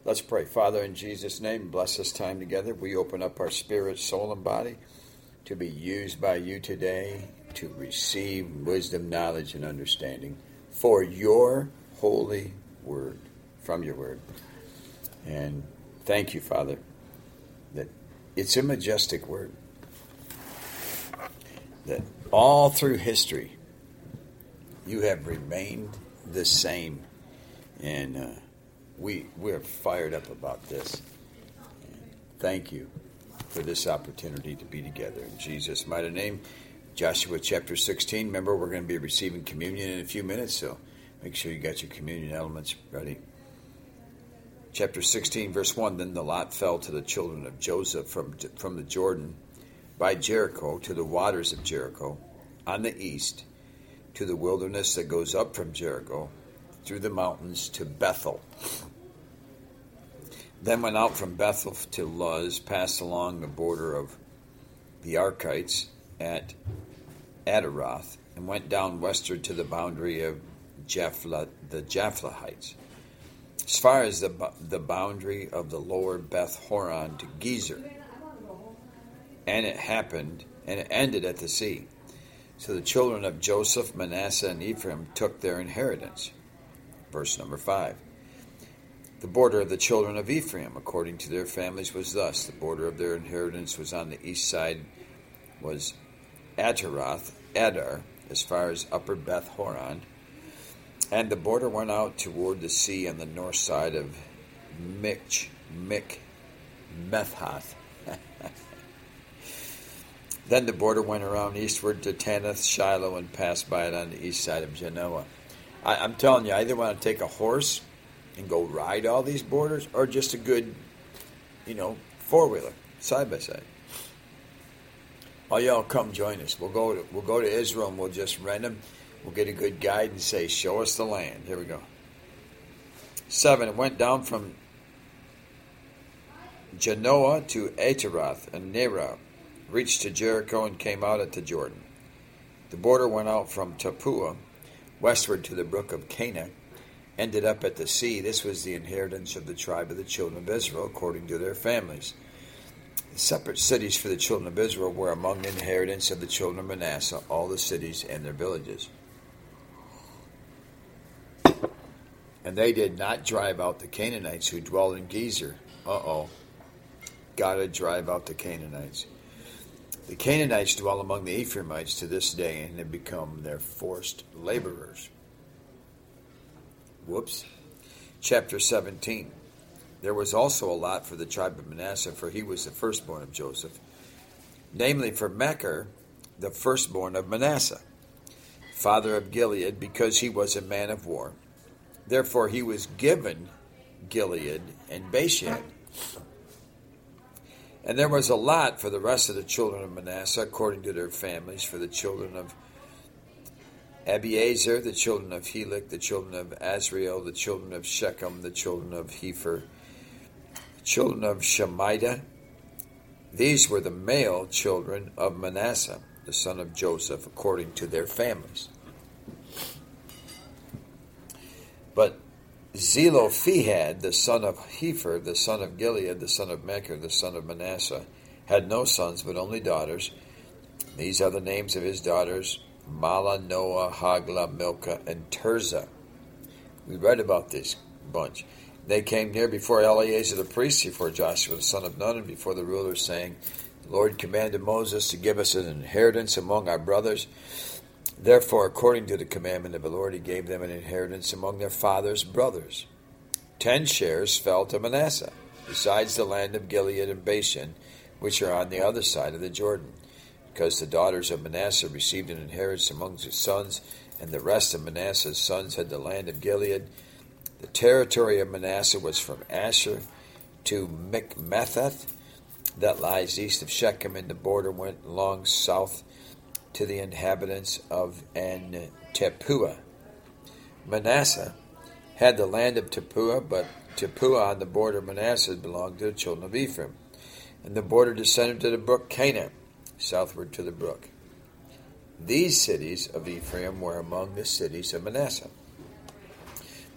Let's pray. Father, in Jesus' name, bless this time together. We open up our spirit, soul, and body to be used by you today to receive wisdom, knowledge, and understanding for your holy word, from your word. And thank you, Father, that it's a majestic word, that all through history you have remained the same. And we're fired up about this. And thank you for this opportunity to be together. In Jesus' mighty name, Joshua chapter 16. Remember, we're going to be receiving communion in a few minutes, so make sure you got your communion elements ready. Chapter 16, verse 1, Then the lot fell to the children of Joseph from the Jordan by Jericho to the waters of Jericho on the east, to the wilderness that goes up from Jericho, through the mountains to Bethel. Then went out from Bethel to Luz, passed along the border of the Archites at Adaroth, and went down westward to the boundary of the Japhlehites, as far as the boundary of the lower Beth Horon to Gezer. And it ended at the sea. So the children of Joseph, Manasseh, and Ephraim took their inheritance. Verse number 5. The border of the children of Ephraim, according to their families, was thus. The border of their inheritance was on the east side, was Ataroth, Adar, as far as upper Beth Horon. And the border went out toward the sea on the north side of Methhath. Then the border went around eastward to Tanath, Shiloh, and passed by it on the east side of Genoa. I'm telling you, I either want to take a horse and go ride all these borders, or just a good, four-wheeler, side-by-side. Oh, y'all come join us. We'll go to Israel, and we'll just rent them. We'll get a good guide and say, show us the land. Here we go. 7, it went down from Genoa to Ataroth and Nerah, reached to Jericho, and came out at the Jordan. The border went out from Tappuah, westward to the brook of Cana, ended up at the sea. This was the inheritance of the tribe of the children of Israel, according to their families. The separate cities for the children of Israel were among the inheritance of the children of Manasseh, all the cities and their villages. And they did not drive out the Canaanites who dwelled in Gezer. Gotta drive out the Canaanites. The Canaanites dwell among the Ephraimites to this day, and have become their forced laborers. Chapter 17. There was also a lot for the tribe of Manasseh, for he was the firstborn of Joseph, namely for Machir, the firstborn of Manasseh, father of Gilead, because he was a man of war. Therefore he was given Gilead and Bashan. And there was a lot for the rest of the children of Manasseh, according to their families, for the children of Abiezer, the children of Helek, the children of Azriel, the children of Shechem, the children of Hepher, the children of Shemida. These were the male children of Manasseh, the son of Joseph, according to their families. But Zelophehad, the son of Hepher, the son of Gilead, the son of Machir, the son of Manasseh, had no sons, but only daughters. These are the names of his daughters: Mala, Noah, Hagla, Milcah, and Tirzah. We read about this bunch. They came near before Eleazar the priest, before Joshua the son of Nun, and before the rulers, saying, The Lord commanded Moses to give us an inheritance among our brothers. Therefore, according to the commandment of the Lord, he gave them an inheritance among their father's brothers. 10 shares fell to Manasseh, besides the land of Gilead and Bashan, which are on the other side of the Jordan, because the daughters of Manasseh received an inheritance among his sons, and the rest of Manasseh's sons had the land of Gilead. The territory of Manasseh was from Asher to Michmethath, that lies east of Shechem, and the border went along south to the inhabitants of Tappuah. Manasseh had the land of Tappuah, but Tappuah on the border of Manasseh belonged to the children of Ephraim. And the border descended to the brook Cana, southward to the brook. These cities of Ephraim were among the cities of Manasseh. The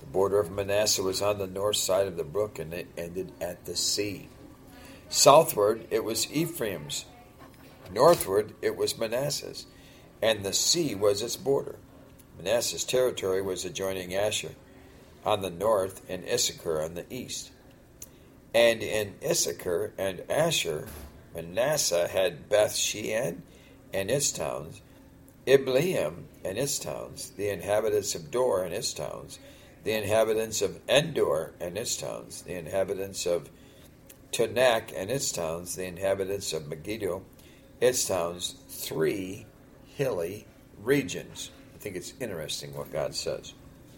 The border of Manasseh was on the north side of the brook, and it ended at the sea. Southward, it was Ephraim's. Northward, it was Manasseh's, and the sea was its border. Manasseh's territory was adjoining Asher on the north and Issachar on the east. And in Issachar and Asher, Manasseh had Beth Shean and its towns, Ibleam and its towns, the inhabitants of Dor and its towns, the inhabitants of Endor and its towns, the inhabitants of Tanakh and its towns, the inhabitants of Megiddo, its towns, 3 hilly regions. I think it's interesting what God says.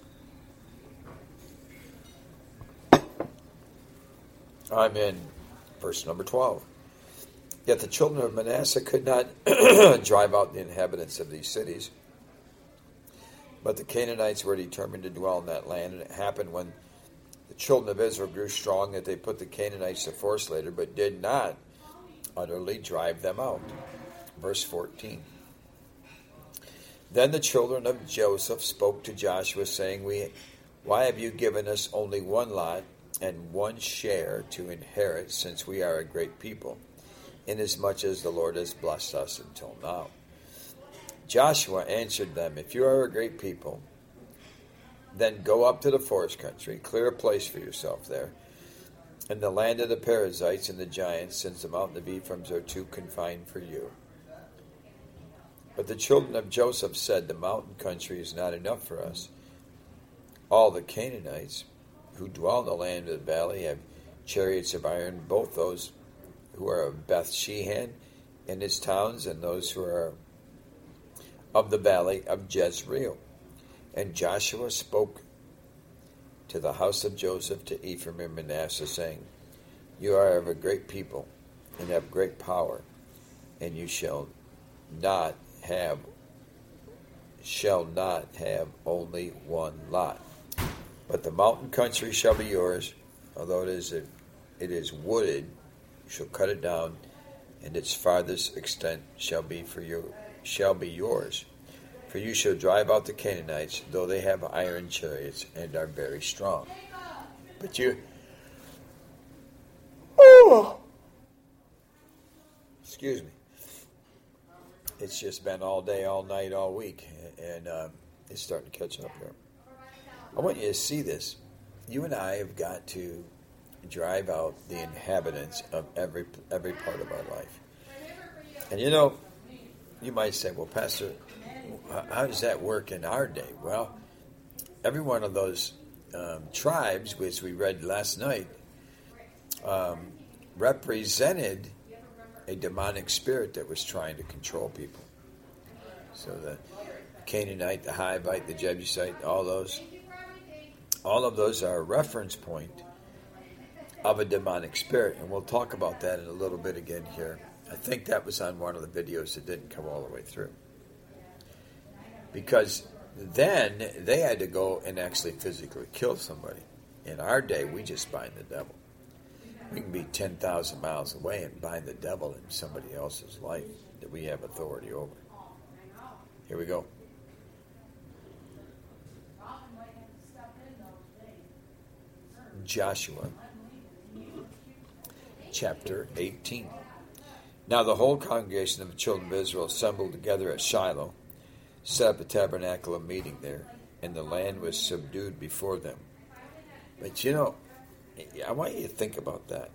I'm in verse number 12. Yet the children of Manasseh could not drive out the inhabitants of these cities, but the Canaanites were determined to dwell in that land, and it happened when the children of Israel grew strong that they put the Canaanites to force later, but did not utterly drive them out. Verse 14. Then the children of Joseph spoke to Joshua, saying, Why have you given us only one lot and one share to inherit, since we are a great people, inasmuch as the Lord has blessed us until now? Joshua answered them, If you are a great people, then go up to the forest country, clear a place for yourself there, in the land of the Perizzites and the giants, since the mountain of Ephraim are too confined for you. But the children of Joseph said, The mountain country is not enough for us. All the Canaanites who dwell in the land of the valley have chariots of iron, both those who are of Beth Shean and its towns, and those who are of the valley of Jezreel. And Joshua spoke to the house of Joseph, to Ephraim and Manasseh, saying, You are of a great people, and have great power, and you shall not have only one lot. But the mountain country shall be yours, although it is wooded, you shall cut it down, and its farthest extent shall be yours. For you shall drive out the Canaanites, though they have iron chariots and are very strong. But you... Excuse me. It's just been all day, all night, all week, and it's starting to catch up here. I want you to see this. You and I have got to drive out the inhabitants of every part of our life. And you might say, well, Pastor, how does that work in our day? Well, every one of those tribes, which we read last night, represented a demonic spirit that was trying to control people. So the Canaanite, the Hivite, the Jebusite, all of those are a reference point of a demonic spirit, and we'll talk about that in a little bit again here. I think that was on one of the videos that didn't come all the way through. Because then they had to go and actually physically kill somebody. In our day, we just bind the devil. We can be 10,000 miles away and bind the devil in somebody else's life that we have authority over. Here we go. Joshua, chapter 18. Now the whole congregation of the children of Israel assembled together at Shiloh, set up a tabernacle of meeting there, and the land was subdued before them. But I want you to think about that.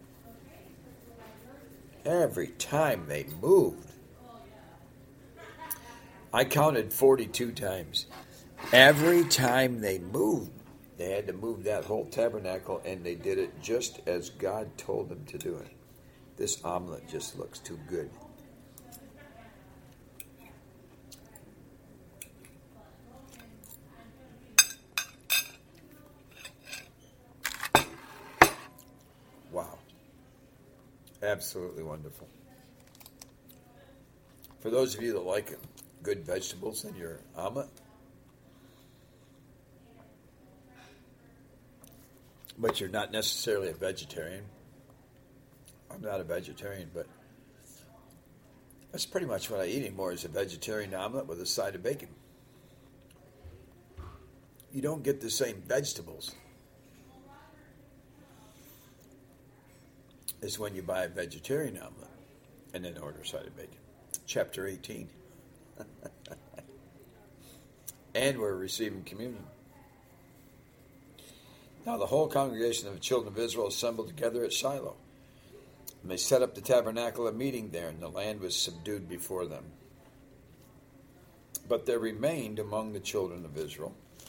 Every time they moved, I counted 42 times. Every time they moved, they had to move that whole tabernacle, and they did it just as God told them to do it. This omelet just looks too good. Wow. Absolutely wonderful. For those of you that like good vegetables in your omelet, but you're not necessarily a vegetarian. I'm not a vegetarian, but that's pretty much what I eat anymore is a vegetarian omelet with a side of bacon. you don't get the same vegetables as when you buy a vegetarian omelet and then order a side of bacon. Chapter 18. And we're receiving communion. Now the whole congregation of the children of Israel assembled together at Shiloh. And they set up the tabernacle of meeting there, and the land was subdued before them. But there remained among the children of Israel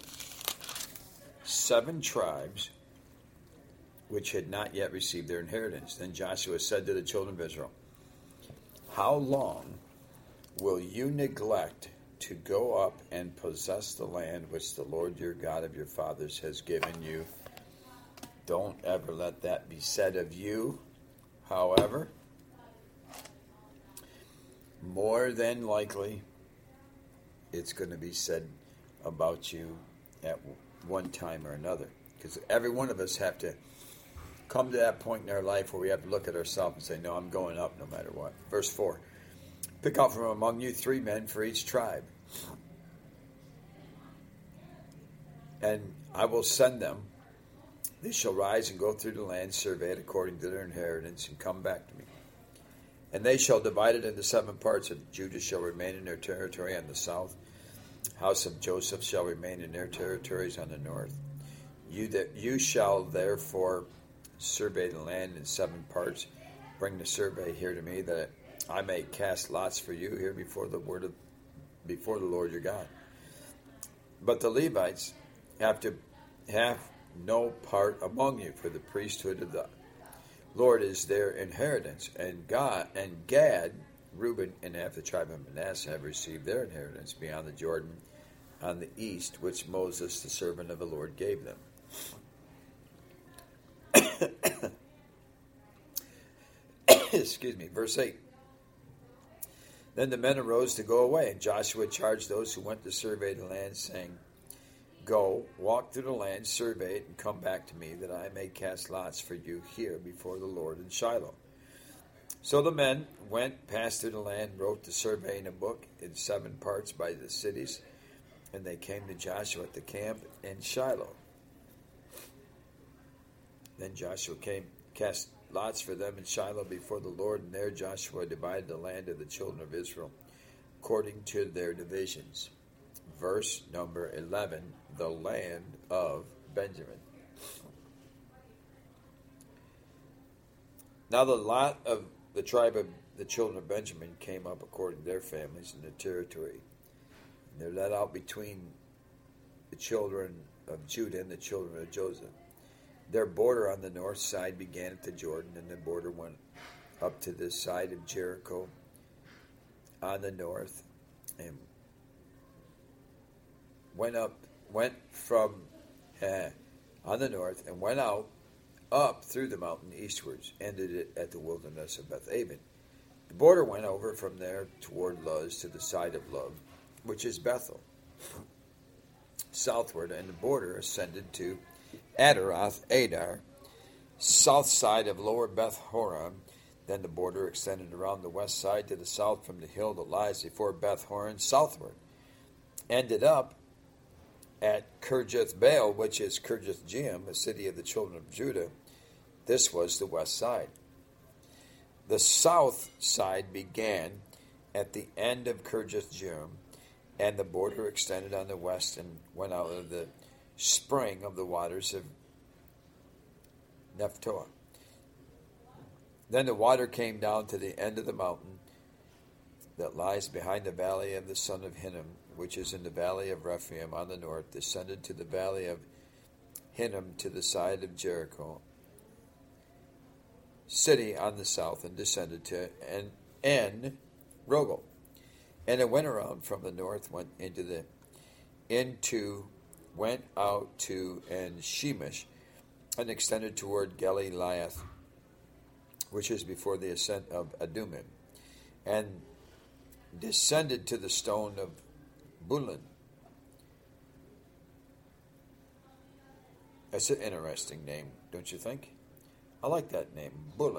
7 tribes which had not yet received their inheritance. Then Joshua said to the children of Israel, how long will you neglect to go up and possess the land which the Lord your God of your fathers has given you? Don't ever let that be said of you. However, more than likely, it's going to be said about you at one time or another. Because every one of us have to come to that point in our life where we have to look at ourselves and say, no, I'm going up no matter what. Verse 4. Pick out from among you 3 men for each tribe, and I will send them. They shall rise and go through the land, survey it according to their inheritance, and come back to me. And they shall divide it into 7 parts, and Judah shall remain in their territory on the south. House of Joseph shall remain in their territories on the north. You shall therefore survey the land in 7 parts. Bring the survey here to me, that I may cast lots for you here before the Lord your God. But the Levites have to have no part among you, for the priesthood of the Lord is their inheritance. And Gad, Reuben, and half the tribe of Manasseh have received their inheritance beyond the Jordan on the east, which Moses, the servant of the Lord, gave them. Excuse me. Verse 8. Then the men arose to go away, and Joshua charged those who went to survey the land, saying, go, walk through the land, survey it, and come back to me, that I may cast lots for you here before the Lord in Shiloh. So the men went, passed through the land, wrote the survey in a book in 7 parts by the cities, and they came to Joshua at the camp in Shiloh. Then Joshua cast lots for them in Shiloh before the Lord, and there Joshua divided the land of the children of Israel according to their divisions. Verse number 11, the land of Benjamin. Now the lot of the tribe of the children of Benjamin came up according to their families and their territory. And they're let out between the children of Judah and the children of Joseph. Their border on the north side began at the Jordan, and the border went up to the side of Jericho on the north, and went from on the north and went out up through the mountain eastwards, ended it at the wilderness of Beth-aven. The border went over from there toward Luz to the side of Luz, which is Bethel, southward, and the border ascended to Adaroth Adar, south side of lower Beth Horon. Then the border extended around the west side to the south from the hill that lies before Beth Horon southward. Ended up at Kirjath Baal, which is Kirjath Jearim, a city of the children of Judah. This was the west side. The south side began at the end of Kirjath Jearim, and the border extended on the west and went out of the spring of the waters of Nephtoah. Then the water came down to the end of the mountain that lies behind the valley of the son of Hinnom, which is in the valley of Rephaim on the north, descended to the valley of Hinnom to the side of Jericho city on the south, and descended to En Rogel. And it went around from the north, went out to En Shemesh, and extended toward Galileath, which is before the ascent of Adumim, and descended to the stone of Bulan. That's an interesting name, don't you think? I like that name, Bulan.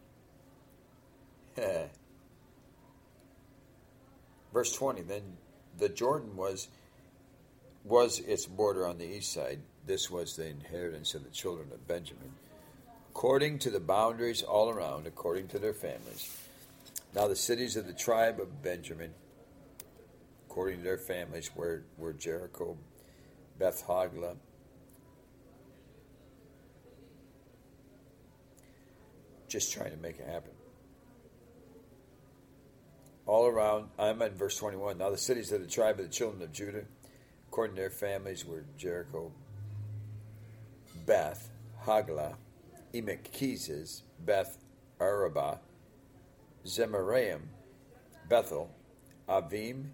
Verse 20, then the Jordan was its border on the east side. This was the inheritance of the children of Benjamin, according to the boundaries all around, according to their families. Now the cities of the tribe of Benjamin, according to their families, were Jericho, Beth Hogla, just trying to make it happen. All around, I'm at verse 21. Now the cities of the tribe of the children of Judah, according to their families, were Jericho, Beth Hagla, Emekkezes, Beth Arabah, Zemaraim, Bethel, Avim,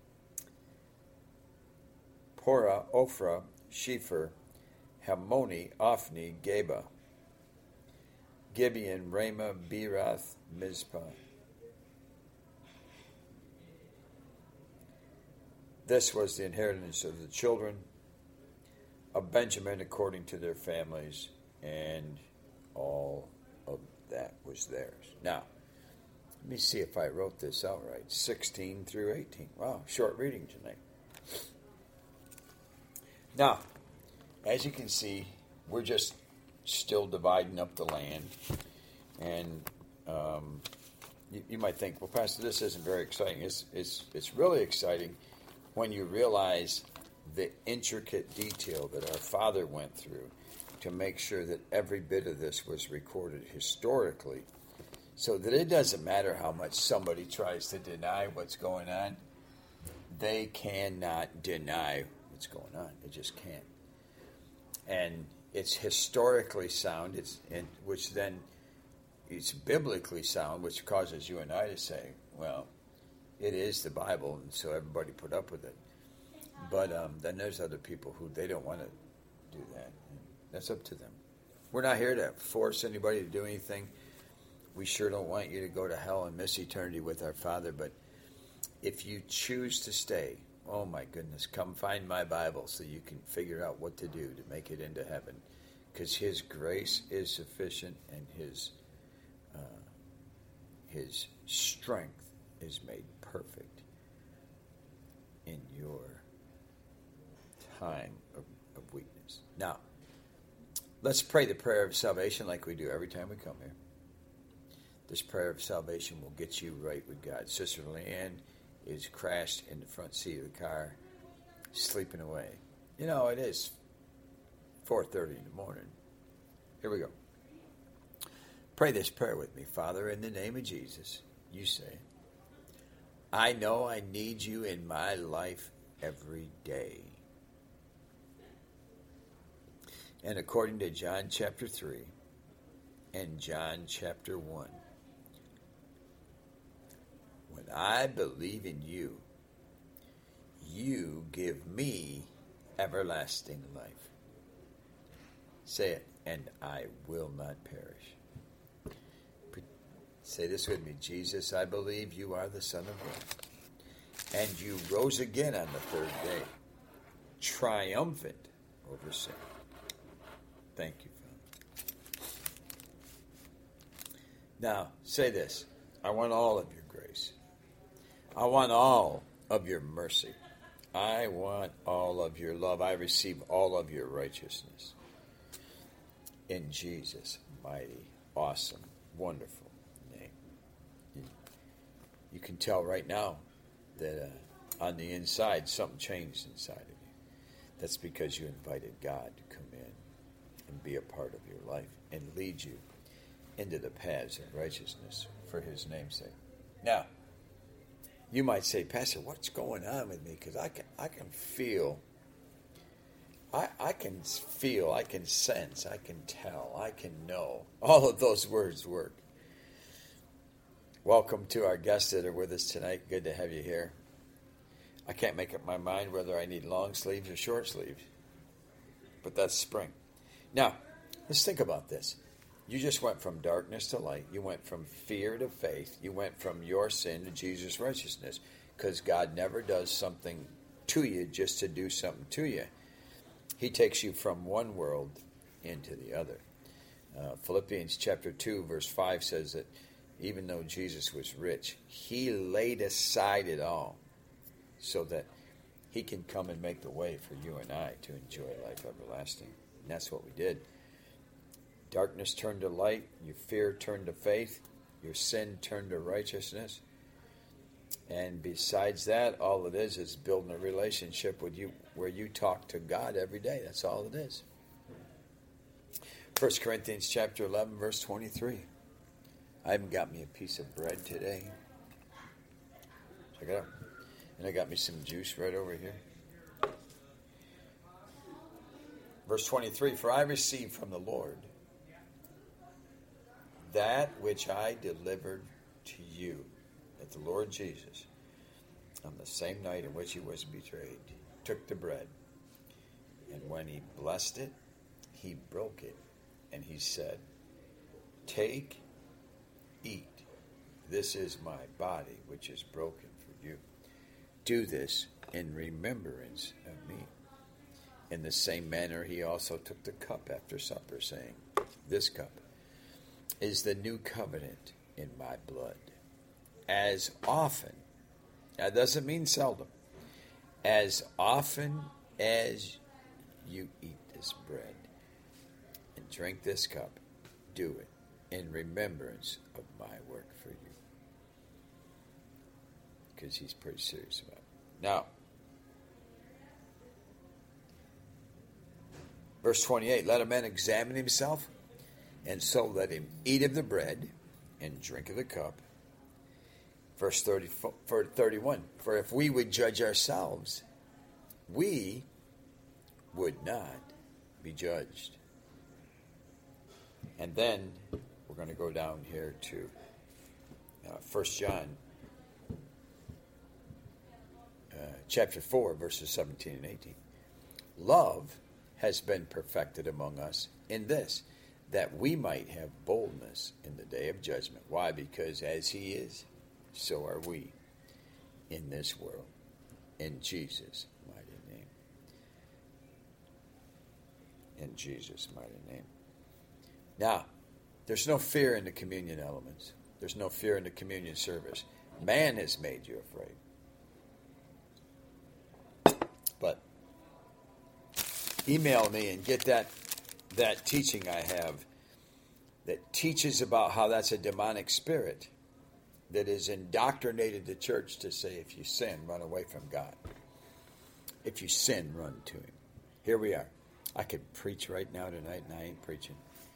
Porah, Ophrah, Shepher, Hammoni, Ophni, Geba, Gibeon, Ramah, Berath, Mizpah. This was the inheritance of the children of Benjamin according to their families, and all of that was theirs. Now, let me see if I wrote this out right. 16 through 18. Wow, short reading tonight. Now, as you can see, we're just still dividing up the land. And you might think, well, Pastor, this isn't very exciting. It's really exciting when you realize the intricate detail that our father went through to make sure that every bit of this was recorded historically, so that it doesn't matter how much somebody tries to deny what's going on, they cannot deny what's going on. They just can't. And it's historically sound, which then it's biblically sound, which causes you and I to say, well, it is the Bible, and so everybody put up with it. But then there's other people who they don't want to do that. And that's up to them. We're not here to force anybody to do anything. We sure don't want you to go to hell and miss eternity with our Father. But if you choose to stay, oh my goodness, come find my Bible so you can figure out what to do to make it into heaven. Because His grace is sufficient, and His strength is made perfect in your time of weakness. Now, let's pray the prayer of salvation like we do every time we come here. This prayer of salvation will get you right with God. Sister Leanne is crashed in the front seat of the car, sleeping away. You know, it is 4:30 in the morning. Here we go. Pray this prayer with me. Father, in the name of Jesus, you say, I know I need you in my life every day. And according to John chapter 3 and John chapter 1, when I believe in you, you give me everlasting life. Say it, and I will not perish. Say this with me. Jesus, I believe you are the Son of God, and you rose again on the third day, triumphant over sin. Thank you, Father. Now, say this. I want all of your grace. I want all of your mercy. I want all of your love. I receive all of your righteousness. In Jesus' mighty, awesome, wonderful name. You can tell right now that on the inside, something changed inside of you. That's because you invited God to come in and be a part of your life and lead you into the paths of righteousness for His name's sake. Now, you might say, Pastor, what's going on with me? Because I can feel, I can sense, I can tell, I can know. All of those words work. Welcome to our guests that are with us tonight. Good to have you here. I can't make up my mind whether I need long sleeves or short sleeves, but that's spring. Now, let's think about this. You just went from darkness to light. You went from fear to faith. You went from your sin to Jesus' righteousness, because God never does something to you just to do something to you. He takes you from one world into the other. Philippians chapter 2, verse 5 says that even though Jesus was rich, He laid aside it all so that he can come and make the way for you and I to enjoy life everlasting. And that's what we did. Darkness turned to light, your fear turned to faith, your sin turned to righteousness. And besides that, all it is building a relationship with you where you talk to God every day. That's all it is. 1 Corinthians chapter 11, verse 23. I haven't got me a piece of bread today. Check it out. And I got me some juice right over here. Verse 23, for I received from the Lord that which I delivered to you, that the Lord Jesus, on the same night in which he was betrayed, took the bread. And when he blessed it, he broke it. And he said, take, eat. This is my body, which is broken for you. Do this in remembrance of me. In the same manner, he also took the cup after supper, saying, this cup is the new covenant in my blood. As often, that doesn't mean seldom, as often as you eat this bread and drink this cup, do it in remembrance of my work for you. Because he's pretty serious about it. Now, verse 28, let a man examine himself, and so let him eat of the bread and drink of the cup. Verse 31, for if we would judge ourselves, we would not be judged. And then we're going to go down here to 1 John chapter 4, verses 17 and 18. Love has been perfected among us in this, that we might have boldness in the day of judgment. Why? Because as he is, so are we in this world. In Jesus' mighty name. In Jesus' mighty name. Now, there's no fear in the communion elements. There's no fear in the communion service. Man has made you afraid. But email me and get that teaching I have that teaches about how that's a demonic spirit that is indoctrinated the church to say, if you sin, run away from God. If you sin, run to him. Here we are. I could preach right now tonight, and I ain't preaching.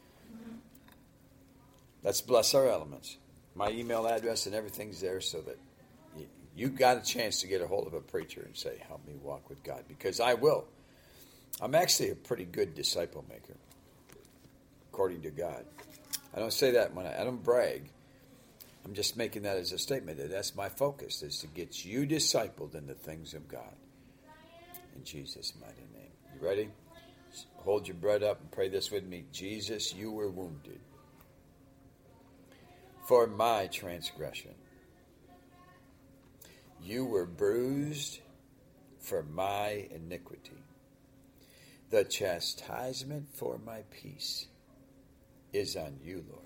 Let's bless our elements. My email address and everything's there so that you got a chance to get a hold of a preacher and say, help me walk with God, because I will. I'm actually a pretty good disciple maker, according to God. I don't say that when I don't brag. I'm just making that as a statement that that's my focus, is to get you discipled in the things of God. In Jesus' mighty name. You ready? Hold your bread up and pray this with me. Jesus, you were wounded for my transgression. You were bruised for my iniquity. The chastisement for my peace is on you, Lord.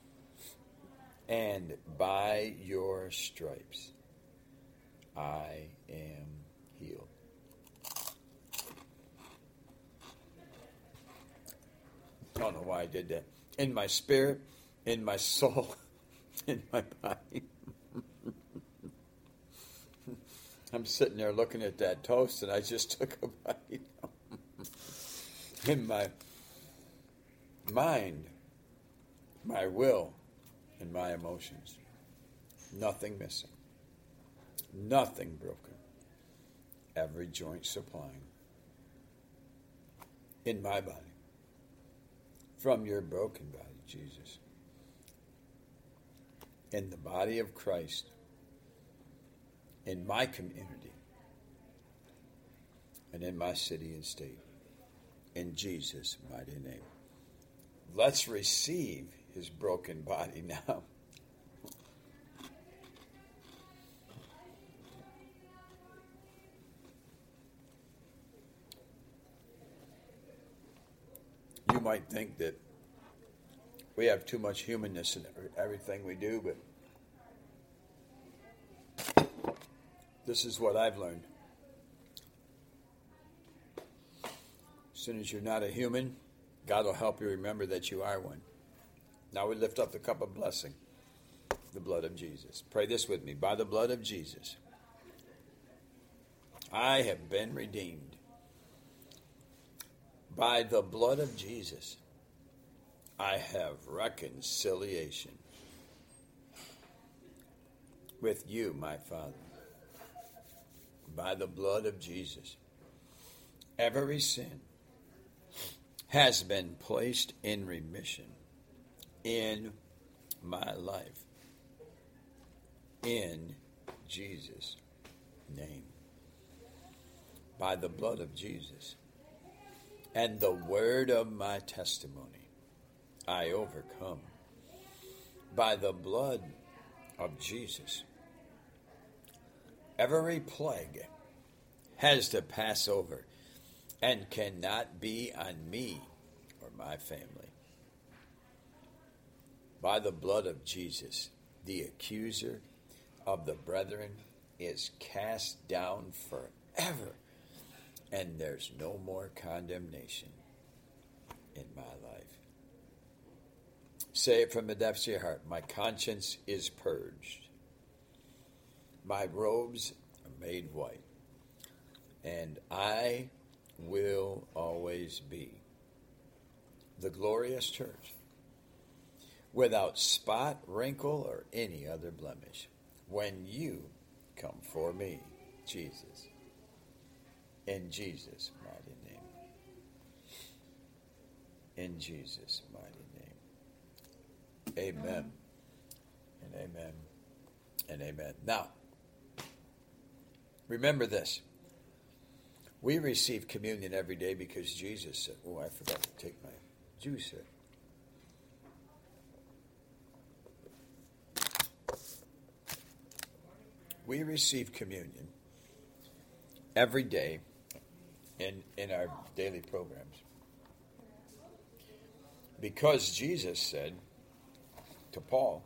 And by your stripes I am healed. I don't know why I did that. In my spirit, in my soul, in my body. I'm sitting there looking at that toast, and I just took a bite. In my mind, my will, and my emotions. Nothing missing. Nothing broken. Every joint supplying. In my body. From your broken body, Jesus. In the body of Christ. In my community. And in my city and state. In Jesus' mighty name. Let's receive his broken body now. You might think that we have too much humanness in everything we do, but this is what I've learned. soon as you're not a human, God will help you remember that you are one. Now we lift up the cup of blessing, the blood of Jesus. Pray this with me. By the blood of Jesus, I have been redeemed. By the blood of Jesus, I have reconciliation with you, my Father. By the blood of Jesus, every sin has been placed in remission in my life. In Jesus' name. By the blood of Jesus and the word of my testimony, I overcome. By the blood of Jesus, every plague has to pass over and cannot be on me or my family. By the blood of Jesus, the accuser of the brethren is cast down forever, and there's no more condemnation in my life. Say it from the depths of your heart. My conscience is purged. My robes are made white, and I will always be the glorious church, without spot, wrinkle, or any other blemish, when you come for me, Jesus. In Jesus' mighty name. In Jesus' mighty name. Amen. And amen. And amen. Now, remember this. We receive communion every day because Jesus said, oh, I forgot to take my juice here. We receive communion every day in our daily programs because Jesus said to Paul,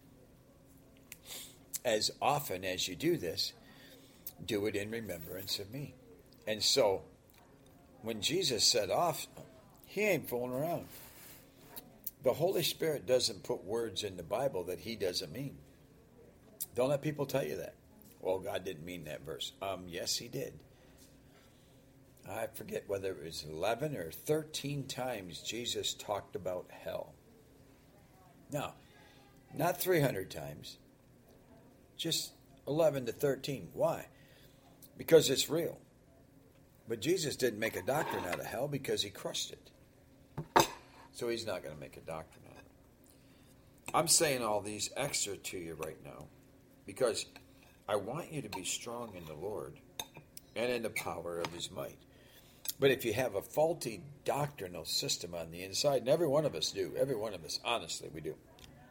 as often as you do this, do it in remembrance of me. And so, when Jesus said off, he ain't fooling around. The Holy Spirit doesn't put words in the Bible that he doesn't mean. Don't let people tell you that. Well, God didn't mean that verse. Yes, he did. I forget whether it was 11 or 13 times Jesus talked about hell. Now, not 300 times, just 11 to 13. Why? Because it's real. But Jesus didn't make a doctrine out of hell because he crushed it. So he's not going to make a doctrine out of it. I'm saying all these extra to you right now because I want you to be strong in the Lord and in the power of his might. But if you have a faulty doctrinal system on the inside, and every one of us do, every one of us, honestly, we do.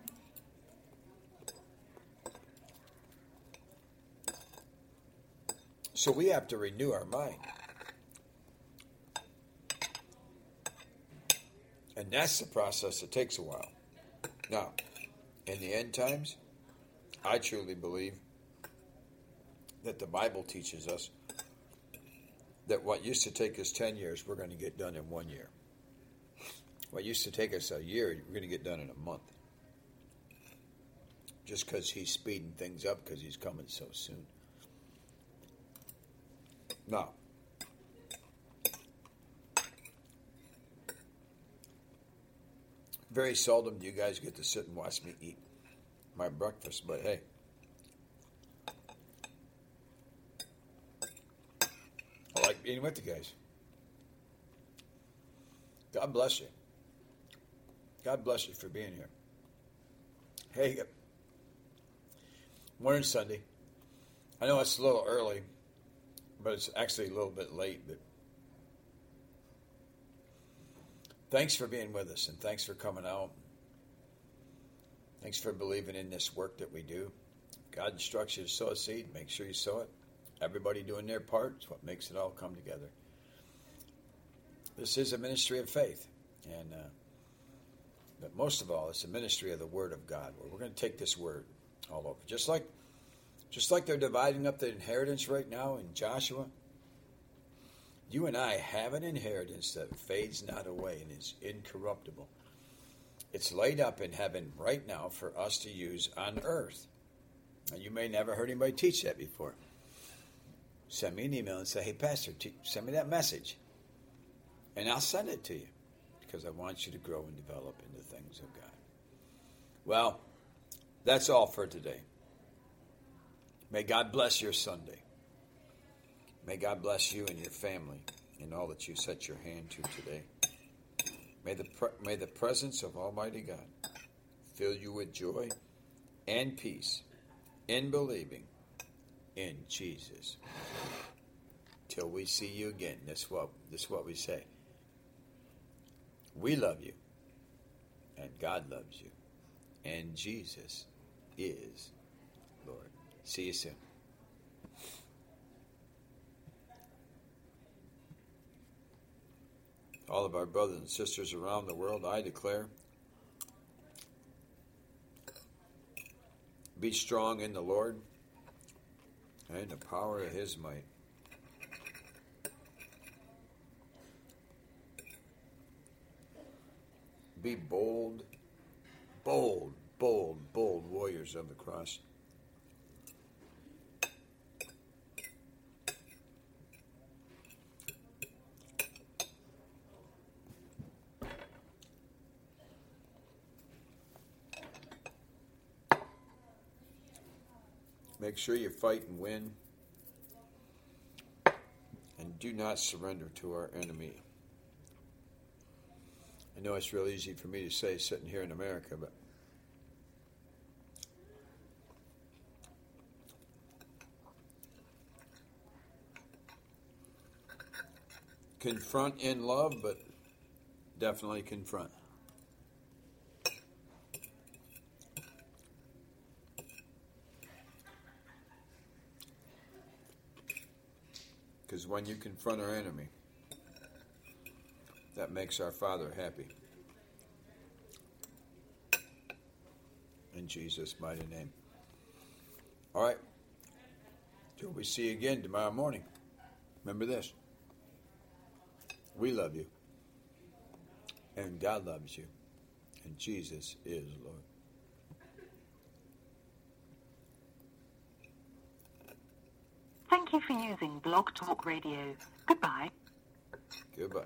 So we have to renew our mind. And that's the process that takes a while. Now, in the end times, I truly believe that the Bible teaches us that what used to take us 10 years, we're going to get done in 1 year. What used to take us a year, we're going to get done in a month. Just because he's speeding things up because he's coming so soon. Now, very seldom do you guys get to sit and watch me eat my breakfast, but hey. I like being with you guys. God bless you. God bless you for being here. Hey, morning Sunday. I know it's a little early, but it's actually a little bit late. But thanks for being with us, and thanks for coming out. Thanks for believing in this work that we do. God instructs you to sow a seed. Make sure you sow it. Everybody doing their part is what makes it all come together. This is a ministry of faith, and but most of all, it's a ministry of the Word of God, where we're going to take this Word all over. Just like they're dividing up the inheritance right now in Joshua. You and I have an inheritance that fades not away and is incorruptible. It's laid up in heaven right now for us to use on earth. Now, you may never heard anybody teach that before. Send me an email and say, hey, Pastor, send me that message. And I'll send it to you because I want you to grow and develop in the things of God. Well, that's all for today. May God bless your Sunday. May God bless you and your family and all that you set your hand to today. May the presence of Almighty God fill you with joy and peace in believing in Jesus. Till we see you again. That's what we say. We love you, and God loves you, and Jesus is Lord. See you soon. All of our brothers and sisters around the world, I declare, be strong in the Lord and the power of His might. Be bold, bold, bold, bold warriors of the cross. Make sure you fight and win. And do not surrender to our enemy. I know it's real easy for me to say sitting here in America, but confront in love, but definitely confront. Because when you confront our enemy, that makes our Father happy. In Jesus' mighty name. All right. Till we see you again tomorrow morning. Remember this. We love you. And God loves you. And Jesus is Lord. Thank you for using Blog Talk Radio. Goodbye. Goodbye.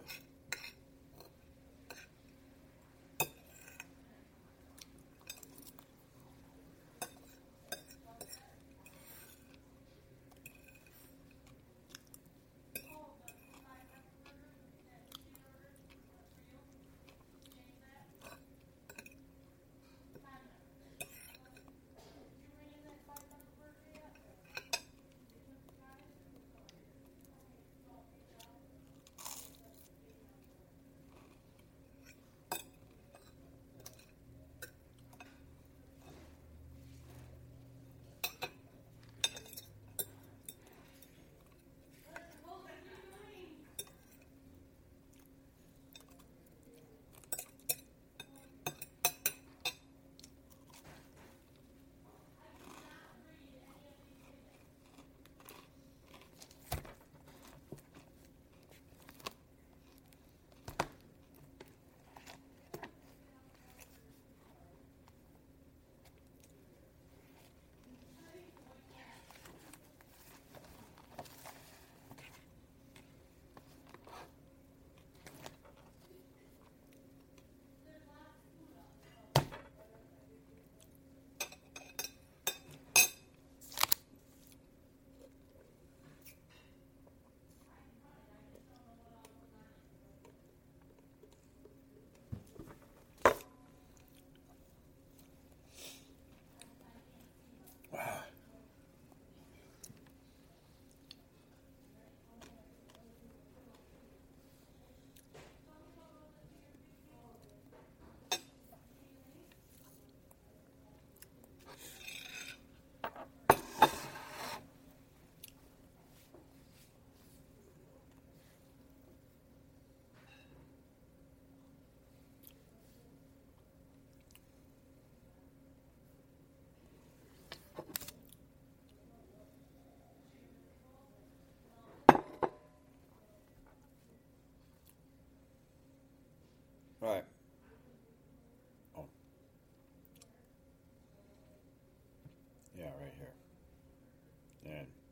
Right. Oh. Yeah, right here. And